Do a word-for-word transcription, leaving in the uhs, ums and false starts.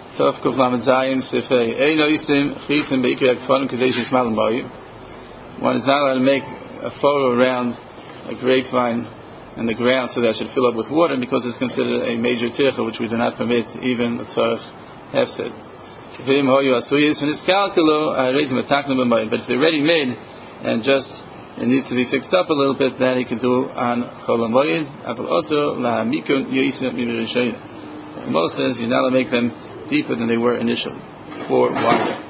Tov Kuf Lamed Zayin Sifei Eino Yisim Chitzim Beikri Akfanim Kadesh Yismalim Bayu. One is not allowed to make a furrow around a grapevine and the ground so that it should fill up with water, because it's considered a major tircha which we do not permit even a tzarech hefsed. But if they're ready made and just it needs to be fixed up a little bit, then he can do on Chol HaMoed. Also, Mo says you're not allowed to make them deeper than they were initially, or wider.